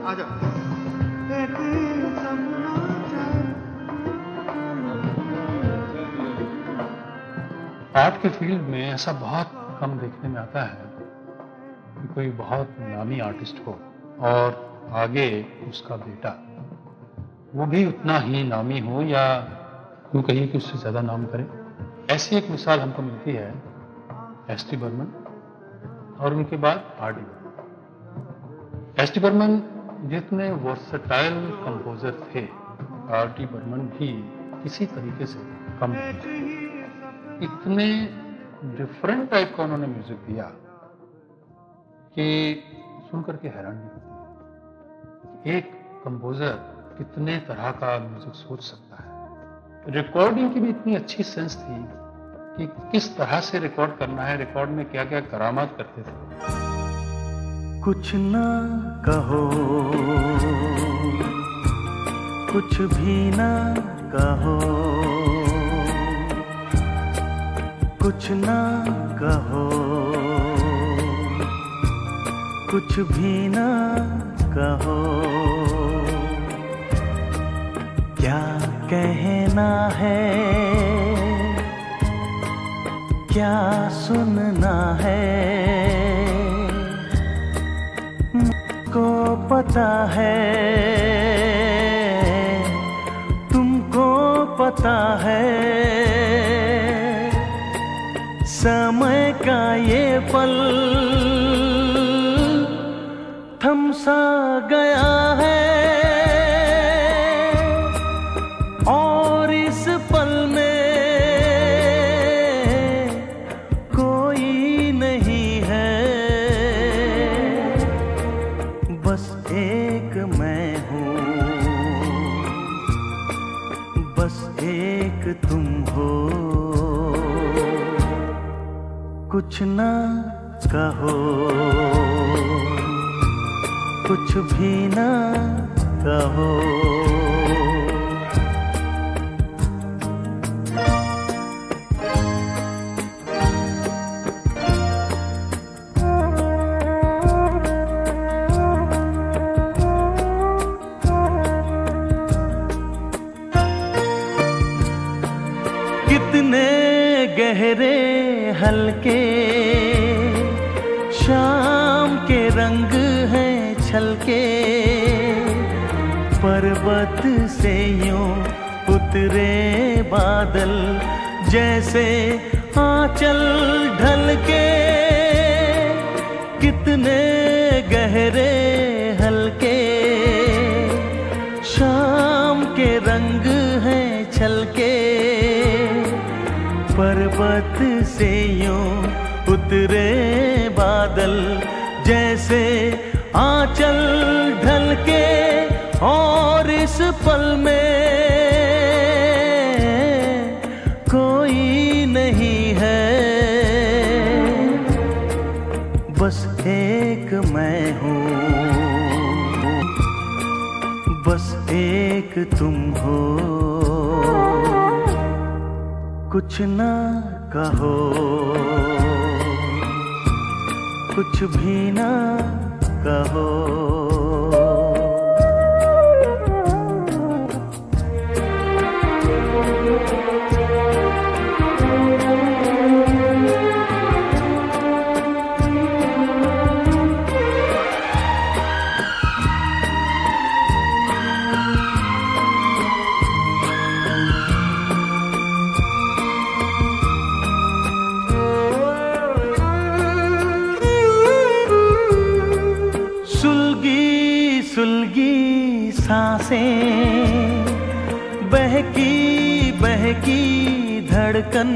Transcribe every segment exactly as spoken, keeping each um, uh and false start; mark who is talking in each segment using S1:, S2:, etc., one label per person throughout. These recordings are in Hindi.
S1: आजा।
S2: आर्ट के फील्ड में ऐसा बहुत कम देखने में आता है कि कोई बहुत नामी आर्टिस्ट हो और आगे उसका बेटा वो भी उतना ही नामी हो या यूँ कहिए कि उससे ज़्यादा नाम करे। ऐसी एक मिसाल हमको मिलती है एस टी बर्मन और उनके बाद R D Burman. S T Burman जितने वर्सटाइल कंपोजर थे, आर डी बर्मन भी किसी तरीके से कम नहीं थे। इतने डिफरेंट टाइप का उन्होंने म्यूजिक दिया कि सुनकर के हैरानी होती है। एक कंपोजर कितने तरह का म्यूजिक सोच सकता है। रिकॉर्डिंग की भी इतनी अच्छी सेंस थी कि किस तरह से रिकॉर्ड करना है, रिकॉर्ड में क्या क्या करामात करते थे।
S3: कुछ ना कहो, कुछ भी ना कहो, कुछ ना कहो, कुछ भी ना कहो, क्या कहना है, क्या सुनना है, मुझको पता है, तुमको पता है, समय का ये पल थम सा गया है और इस पल में कोई नहीं है, बस एक मैं हूँ, बस एक तुम हो। कुछ ना कहो, कुछ भी ना कहो, कितने गहरे हल्के शाम के रंग हैं छलके, पर्वत से यूं उतरे बादल जैसे आंचल ढलके, कितने गहरे हल्के शाम के रंग हैं छलके, पर्वत से यूं उतरे बादल जैसे आंचल ढलके, और इस पल में कोई नहीं है, बस एक मैं हूँ, बस एक तुम हो। कुछ ना कहो, कुछ भी ना कहो, सुलगी सांसें, बहकी बहकी धड़कन,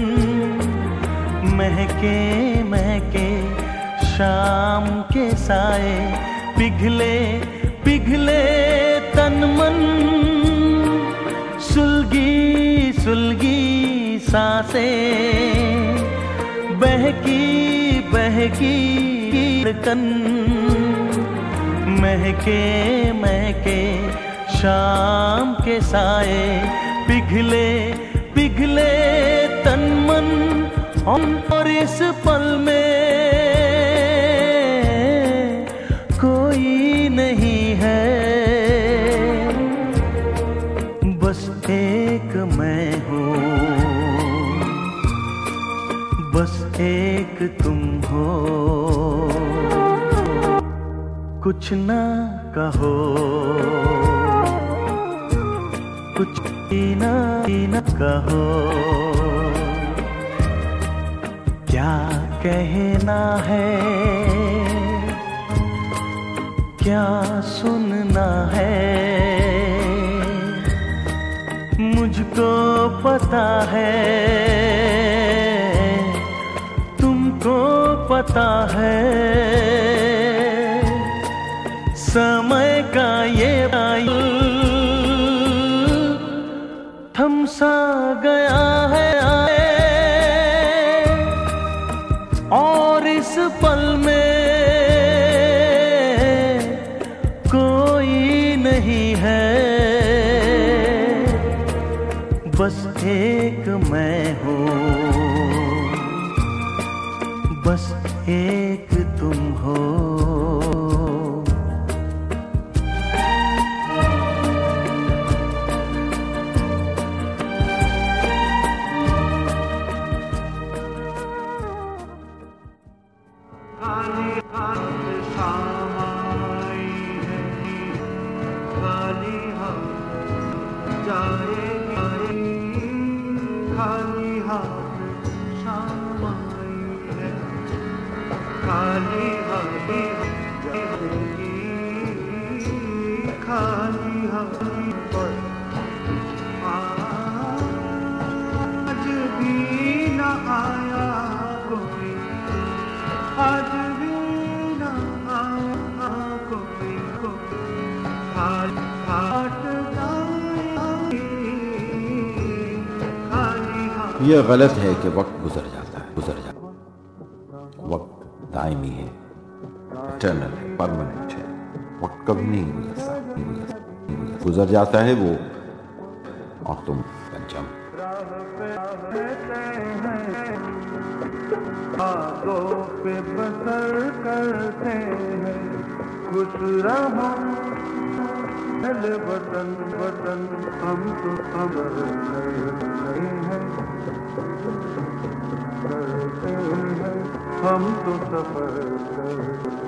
S3: महके महके शाम के साए, पिघले पिघले तन मन, सुलगी सुलगी सांसें, बहकी बहकी धड़कन, महके महके शाम के साए, पिघले पिघले तन मन, और इस पल में कोई नहीं है, एक तुम हो, कुछ ना कहो, कुछ ही ना ही ना कहो, क्या कहना है, क्या सुनना है, मुझको पता है, तुमको पता है, समय का ये थम सा गया है और इस पल में कोई नहीं है, बस एक मैं हूँ, बस एक तुम हो।
S1: खाली हाथ शाम आई है, खाली हाथ जाएगी, खाली हाथ पर आज भी न आया कोई, आज भी न आया कोई, खाली हाथ
S4: यह गलत है कि वक्त गुजर जाता है, गुजर जाता है। वक्त दायमी है, इटर्नल है, परमानेंट है। वक्त कभी नहीं गुजरता, नहीं गुजरता, नहीं गुजरता। गुजर जाता है वो और तुम पंचम।
S1: आगों पे बसर करते हैं, खुश रहो वतन वतन, हम तो अमर करते हैं, करते हैं, हम तो सफर करते हैं।